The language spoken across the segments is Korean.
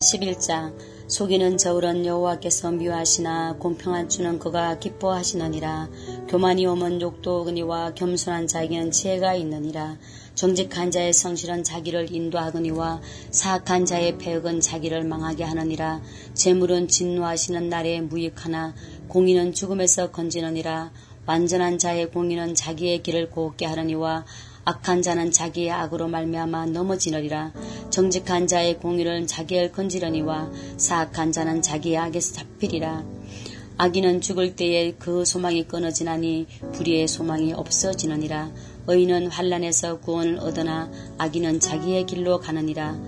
11장 속이는 저울은 여호와께서 미워하시나 공평한 주는 그가 기뻐하시느니라. 교만이 오면 욕도 오거니와 겸손한 자에게는 지혜가 있느니라. 정직한 자의 성실은 자기를 인도하거니와 사악한 자의 패역은 자기를 망하게 하느니라. 재물은 진노하시는 날에 무익하나 공의는 죽음에서 건지느니라. 완전한 자의 공의는 자기의 길을 곱게 하느니와 악한 자는 자기의 악으로 말미암아 넘어지느니라. 정직한 자의 공의는 자기를 건지려니와 사악한 자는 자기의 악에서 잡히리라. 악인은 죽을 때에 그 소망이 끊어지나니 불의의 소망이 없어지느니라. 의인은 환난에서 구원을 얻으나 악인은 자기의 길로 가느니라.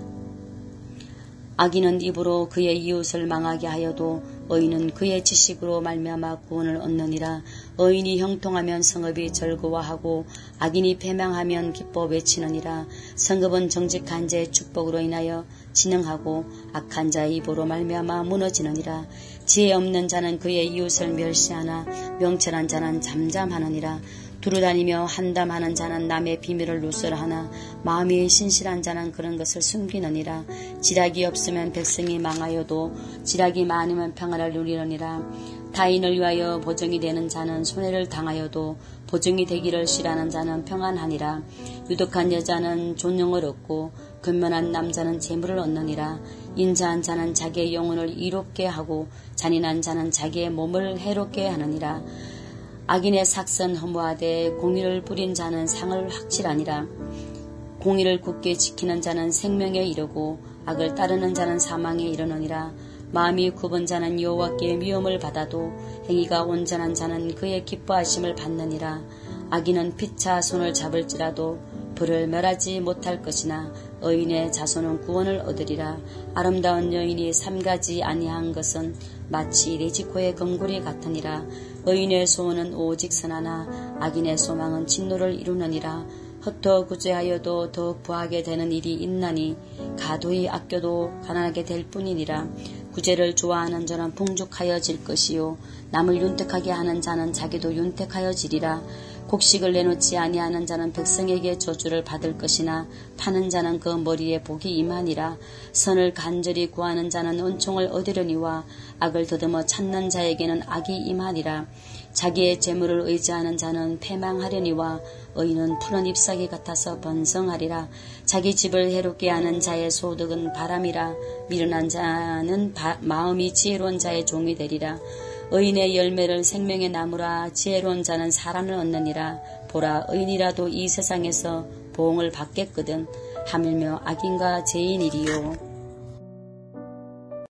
악인은 입으로 그의 이웃을 망하게 하여도 의인은 그의 지식으로 말미암아 구원을 얻느니라. 의인이 형통하면 성읍이 즐거워하고 악인이 패망하면 기뻐 외치느니라. 성읍은 정직한 자의 축복으로 인하여 진흥하고 악한 자의 입으로 말미암아 무너지느니라. 지혜 없는 자는 그의 이웃을 멸시하나 명철한 자는 잠잠하느니라. 두루다니며 한담하는 자는 남의 비밀을 누설하나 마음이 신실한 자는 그런 것을 숨기느니라. 지략이 없으면 백성이 망하여도 지략이 많으면 평안을 누리느니라. 타인을 위하여 보증이 되는 자는 손해를 당하여도 보증이 되기를 싫어하는 자는 평안하니라. 유독한 여자는 존영을 얻고 근면한 남자는 재물을 얻느니라. 인자한 자는 자기의 영혼을 이롭게 하고 잔인한 자는 자기의 몸을 해롭게 하느니라. 악인의 삭선 허무하되 공의를 부린 자는 상을 확실하니라. 공의를 굳게 지키는 자는 생명에 이르고 악을 따르는 자는 사망에 이르느니라. 마음이 굽은 자는 여호와께 미움을 받아도 행위가 온전한 자는 그의 기뻐하심을 받느니라. 악인은 피차 손을 잡을지라도 불을 멸하지 못할 것이나 의인의 자손은 구원을 얻으리라. 아름다운 여인이 삼가지 아니한 것은 마치 레지코의 금고리 같으니라. 의인의 소원은 오직 선하나 악인의 소망은 진노를 이루느니라. 헛되어 구제하여도 더욱 부하게 되는 일이 있나니 가도히 아껴도 가난하게 될 뿐이니라. 구제를 좋아하는 자는 풍족하여질 것이요 남을 윤택하게 하는 자는 자기도 윤택하여지리라. 곡식을 내놓지 아니하는 자는 백성에게 저주를 받을 것이나 파는 자는 그 머리에 복이 임하니라. 선을 간절히 구하는 자는 은총을 얻으려니와 악을 더듬어 찾는 자에게는 악이 임하니라. 자기의 재물을 의지하는 자는 패망하려니와 의인은 푸른 잎사귀 같아서 번성하리라. 자기 집을 해롭게 하는 자의 소득은 바람이라. 미련한 자는 마음이 지혜로운 자의 종이 되리라. 의인의 열매를 생명의 나무라. 지혜로운 자는 사랑을 얻느니라. 보라, 의인이라도 이 세상에서 보응을 받겠거든 하물며 악인과 죄인이리요.